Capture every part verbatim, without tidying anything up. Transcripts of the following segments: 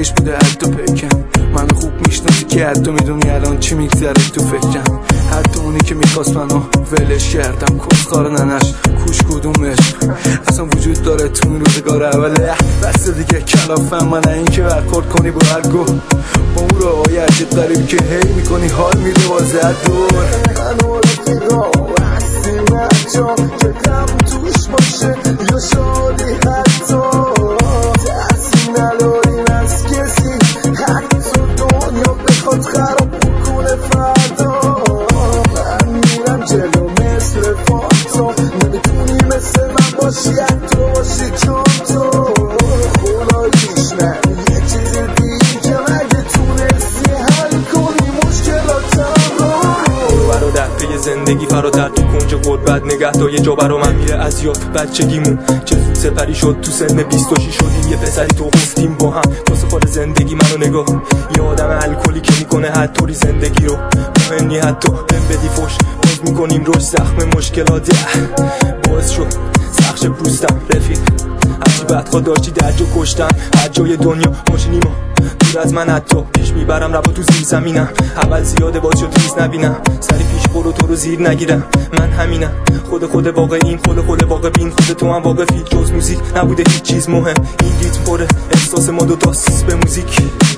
آخرش بوده حتی پیکم. منو خوب میشناسی که حتی میدونی الان چی میگذره تو فکرم. حتی اونی که میخواست منو ولش کردم، کسخار ننش کوش کدومش اصلا وجود داره تو این روزگار اوله. بس دیگه کلافم من این که برخورد کنی با هر گو با اون رو عجب غریب که هی میکنی حال میده واسه دور. منو رفیقا هستیم هرجا که غم توش باشه یا شادی حتی ترسی نداریم از کسی، حتی دنیا بخواد خراب بکنه فردا. من میرم جلو مثل فانتوم، نمیتونی مثل من باشی حتی باشی چون تو خداییش نه یه چیز دیگه مگه تونستی حل کنی مشکلاتم رو. برادر پی زندگی فراتر تو کنج غربت نگه تا یه جا برا من میره از یاد بچگیمون چه زود سپری شد تو سن بیست و شش شدیم یه پسری تو گفتیم با هم واسه خود زندگی منو نگاه یه آدم الکلی که میکنه حتی زندگی رو مهم نی حتی بهم بدی فوش باز میکنیم روش زخم مشکلات باعث شد سخش پوستم رفیق هرچی بدخوا داشتی در جا کشتم هر جای دنیا ماشینی ما دور از من حتی پیش میبرم ربا تو زیر زمینم اول زیاده باز شد ریز نبینم سری پیش برو تو رو زیر نگیرم من همینم خود خود واقعین خود خود واقع بین خود تو هم واقفی جز موزیک نبوده هیچ چیز مهم این ریتم پره احساس ما دو تاست به موزیک.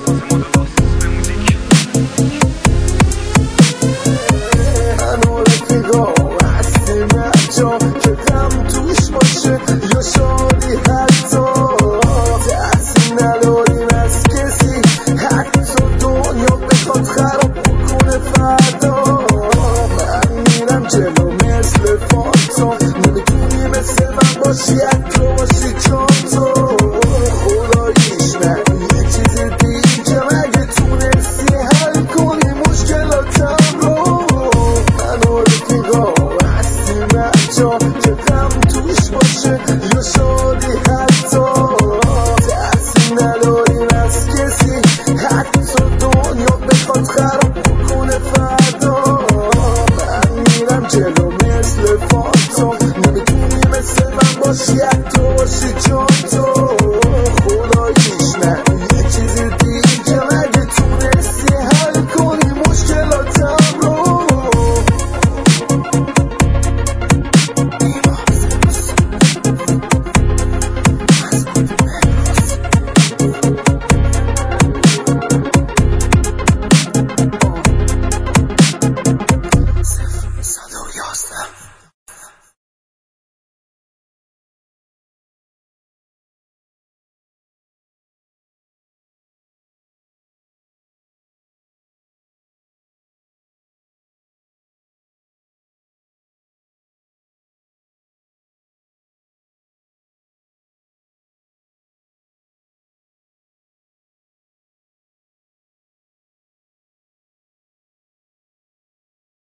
منو رفیقا هستیم هرجا که غم توش باشه یا شادی حتی ترسی نداریم از کسی، حتی دنیا بخواد خراب بکنه فردا.